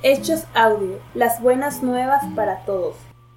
Hechos Audio, las buenas nuevas para todos.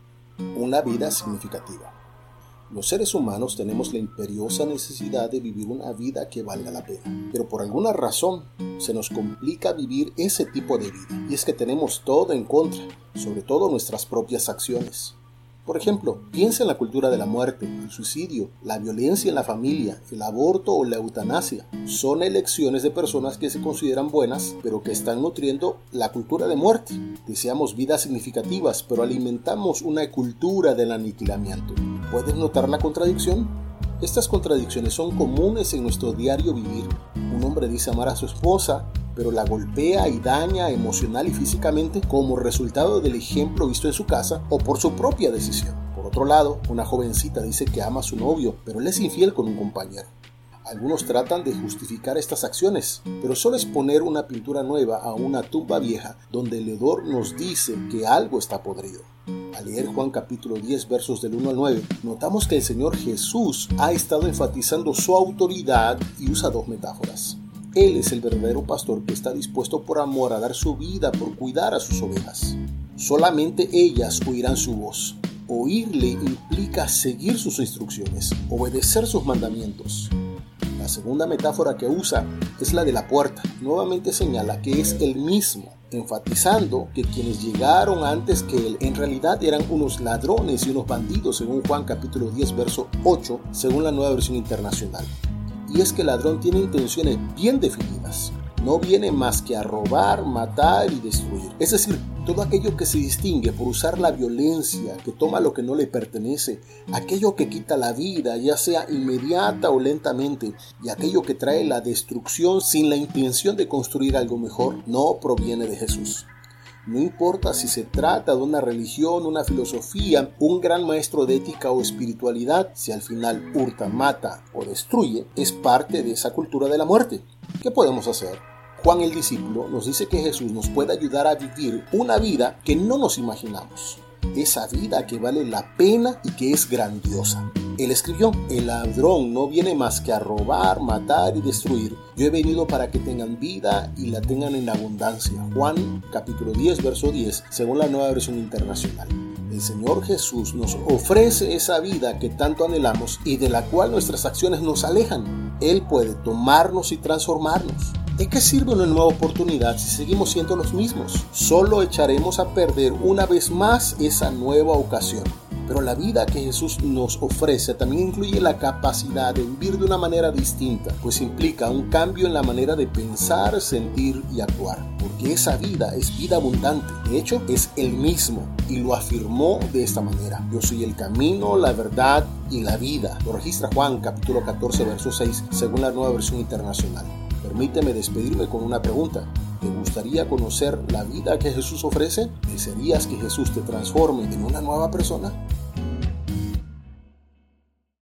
Una vida significativa. Los seres humanos tenemos la imperiosa necesidad de vivir una vida que valga la pena, pero por alguna razón se nos complica vivir ese tipo de vida, y es que tenemos todo en contra, sobre todo nuestras propias acciones. Por ejemplo, piensa en la cultura de la muerte, el suicidio, la violencia en la familia, el aborto o la eutanasia. Son elecciones de personas que se consideran buenas, pero que están nutriendo la cultura de muerte. Deseamos vidas significativas, pero alimentamos una cultura del aniquilamiento. ¿Puedes notar la contradicción? Estas contradicciones son comunes en nuestro diario vivir. Un hombre dice amar a su esposa, pero la golpea y daña emocional y físicamente como resultado del ejemplo visto en su casa o por su propia decisión. Por otro lado, una jovencita dice que ama a su novio, pero él es infiel con un compañero. Algunos tratan de justificar estas acciones, pero solo es poner una pintura nueva a una tumba vieja donde el hedor nos dice que algo está podrido. Al leer Juan capítulo 10 versos del 1 al 9, notamos que el Señor Jesús ha estado enfatizando su autoridad y usa dos metáforas. Él es el verdadero pastor que está dispuesto por amor a dar su vida por cuidar a sus ovejas. Solamente ellas oirán su voz. Oírle implica seguir sus instrucciones, obedecer sus mandamientos. La segunda metáfora que usa es la de la puerta. Nuevamente señala que es Él mismo, enfatizando que quienes llegaron antes que Él en realidad eran unos ladrones y unos bandidos, según Juan capítulo 10 verso 8, según la Nueva Versión Internacional. Y es que el ladrón tiene intenciones bien definidas. No viene más que a robar, matar y destruir. Es decir, todo aquello que se distingue por usar la violencia, que toma lo que no le pertenece, aquello que quita la vida, ya sea inmediata o lentamente, y aquello que trae la destrucción sin la intención de construir algo mejor, no proviene de Jesús. No importa si se trata de una religión, una filosofía, un gran maestro de ética o espiritualidad, si al final hurta, mata o destruye, es parte de esa cultura de la muerte. ¿Qué podemos hacer? Juan el discípulo nos dice que Jesús nos puede ayudar a vivir una vida que no nos imaginamos. Esa vida que vale la pena y que es grandiosa. Él escribió: el ladrón no viene más que a robar, matar y destruir. Yo he venido para que tengan vida y la tengan en abundancia. Juan capítulo 10 verso 10, según la Nueva Versión Internacional. El Señor Jesús nos ofrece esa vida que tanto anhelamos y de la cual nuestras acciones nos alejan. Él puede tomarnos y transformarnos. ¿De qué sirve una nueva oportunidad si seguimos siendo los mismos? Solo echaremos a perder una vez más esa nueva ocasión. Pero la vida que Jesús nos ofrece también incluye la capacidad de vivir de una manera distinta, pues implica un cambio en la manera de pensar, sentir y actuar. Porque esa vida es vida abundante. De hecho, es Él mismo y lo afirmó de esta manera: yo soy el camino, la verdad y la vida. Lo registra Juan capítulo 14 verso 6, según la Nueva Versión Internacional. Permíteme despedirme con una pregunta. ¿Te gustaría conocer la vida que Jesús ofrece? ¿Desearías que Jesús te transforme en una nueva persona?